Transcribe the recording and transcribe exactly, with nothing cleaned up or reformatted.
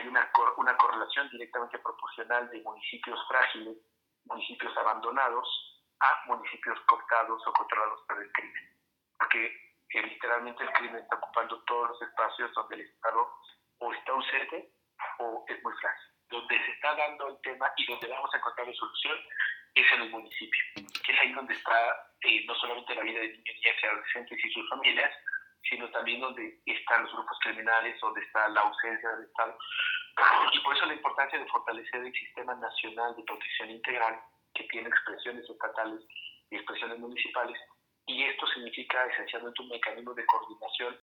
hay una, cor- una correlación directamente proporcional de municipios frágiles, municipios abandonados, a municipios cooptados o controlados por el crimen. Porque eh, literalmente el crimen está ocupando todos los espacios donde el Estado o está ausente o es muy frágil. Donde se está dando el tema y donde vamos a encontrar la solución es en el municipio, que es ahí donde está eh, no solamente la vida de niños, niñas y adolescentes y sus familias, sino también donde están los grupos criminales, donde está la ausencia del Estado. Y por eso la importancia de fortalecer el Sistema Nacional de Protección Integral, que tiene expresiones estatales y expresiones municipales, y esto significa esencialmente un mecanismo de coordinación